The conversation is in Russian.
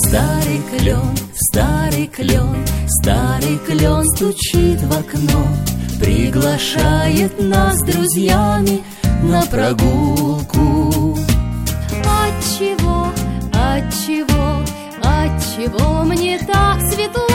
Старый клен, старый клен, старый клен стучит в окно, приглашает нас с друзьями на прогулку. Отчего, отчего, отчего мне так цветут